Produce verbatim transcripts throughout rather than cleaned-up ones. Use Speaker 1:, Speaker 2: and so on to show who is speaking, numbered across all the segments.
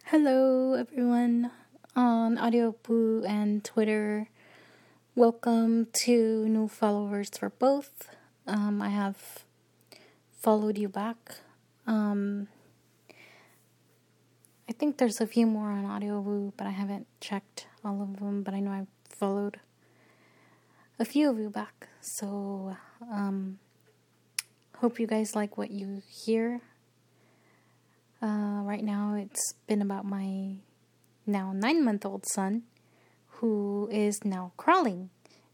Speaker 1: Hello, everyone on Audio Boo and Twitter. Welcome to new followers for both. Um, I have followed you back. Um, I think there's a few more on Audio Boo, but I haven't checked all of them. But I know I've followed a few of you back. So, um, hope you guys like what you hear. Uh, right now, it's been about my now nine-month-old son, who is now crawling.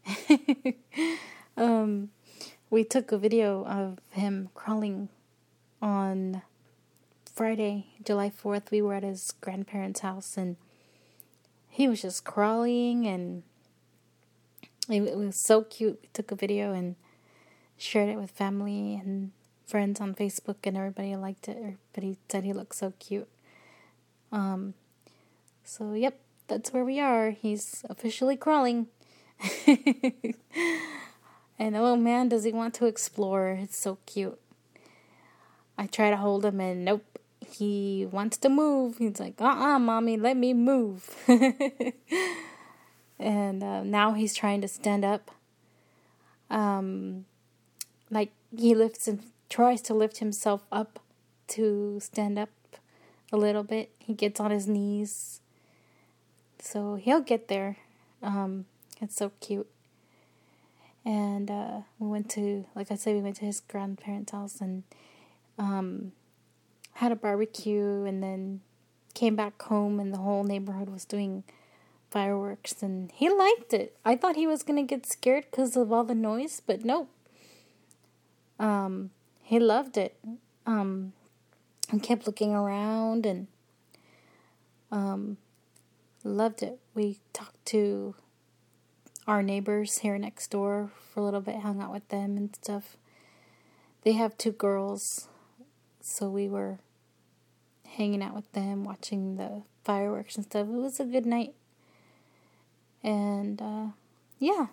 Speaker 1: um, we took a video of him crawling on Friday, July fourth. We were at his grandparents' house, and he was just crawling, and it, it was so cute. We took a video and shared it with family and friends on Facebook, and everybody liked it. Everybody said he looked so cute. Um, so yep, that's where we are. He's officially crawling. And oh man, does he want to explore. It's so cute. I try to hold him and nope, he wants to move. He's like, uh-uh, mommy, let me move. And uh, now he's trying to stand up. Um, like he lifts and tries to lift himself up to stand up a little bit. He gets on his knees. So he'll get there. Um, it's so cute. And uh, we went to, like I said, we went to his grandparents' house and um, had a barbecue, and then came back home, and the whole neighborhood was doing fireworks, and he liked it. I thought he was going to get scared because of all the noise, but nope. Um, he loved it. Um, and kept looking around and um, loved it. We talked to our neighbors here next door for a little bit, hung out with them and stuff. They have two girls, so we were hanging out with them, watching the fireworks and stuff. It was a good night. And, uh, yeah.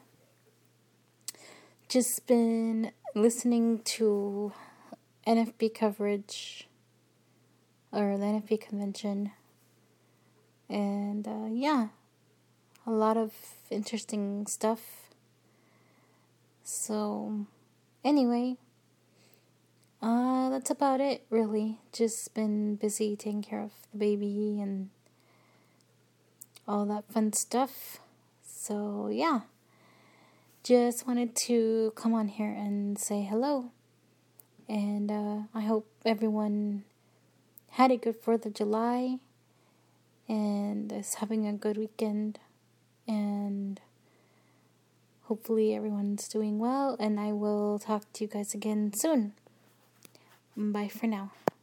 Speaker 1: Just been listening to N F B coverage, or the N F B convention. And, uh, yeah. A lot of interesting stuff. So, anyway, uh, that's about it, really. Just been busy taking care of the baby and all that fun stuff. So, yeah. Just wanted to come on here and say hello. And uh, I hope everyone had a good fourth of July and is having a good weekend. And hopefully everyone's doing well, and I will talk to you guys again soon. Bye for now.